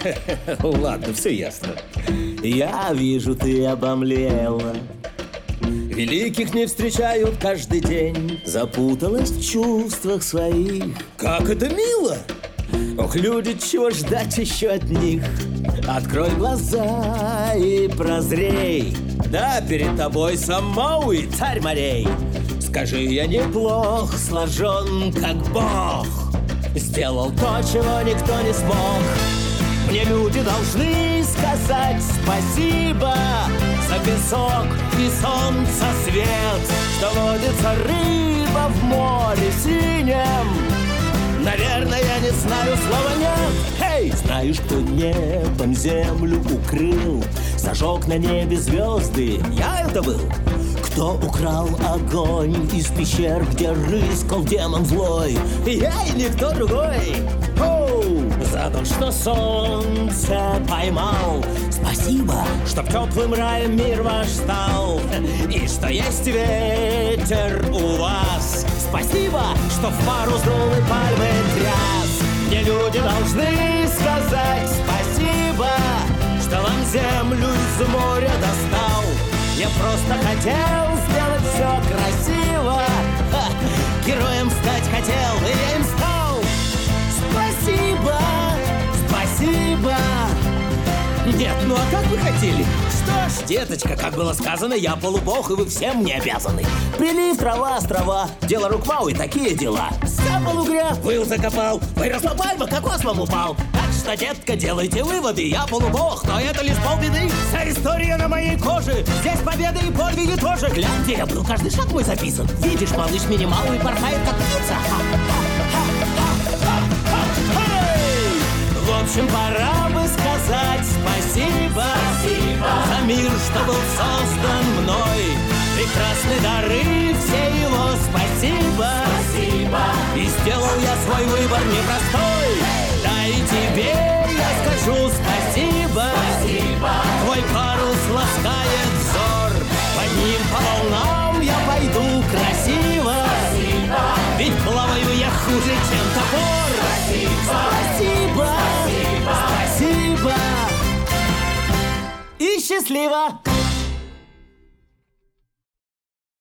Ладно, все ясно. Я вижу, ты обомлела. Великих не встречают каждый день. Запуталась в чувствах своих. Как это мило! Ох, люди, чего ждать еще от них? Открой глаза и прозрей. Да, перед тобой Саммауи, Царь морей. скажи, я неплох Сложен как Бог. Сделал то, чего никто не смог. Мне люди должны сказать спасибо за песок и солнца свет, что водится рыба в море синем. Наверное, я не знаю слова «нет». Эй! Знаешь, кто небом землю укрыл, зажег на небе звезды? Я это был. Кто украл огонь из пещер, где рыскал демон злой? Я и никто другой. Оу! За то, что солнце поймал. Спасибо, что теплым раем мир ваш стал. И что есть ветер у вас. Спасибо, что в пару сдул и пальмы тряс. Мне люди должны сказать спасибо, что вам землю из моря достал. Я просто хотел сделать все красиво. Ха! Героем стать хотел, и я им стал. Спасибо, спасибо. Нет, ну а как вы хотели? Что ж, деточка, как было сказано, я полубог, и вы всем мне обязаны. Прилив, трава, острова, дело рук Мауи, такие дела. Сапал угря, выл закопал, выросла пальма, кокос вам упал. Так что, детка, делайте выводы, я полубог, но это лишь полбеды. Вся история на моей коже, здесь победы и подвиги тоже. Глянь, где я был, каждый шаг мой записан. Видишь, малыш минималый порхает, как птица. В общем, пора бы сказать спасибо, за мир, что был создан мной. Прекрасны дары, все его спасибо. И сделал я свой выбор непростой. Да и тебе я скажу спасибо. Твой парус ласкает взор, под ним по волнам я пойду красиво. Ведь плаваю я хуже, чем топор. Спасибо, спасибо и счастливо.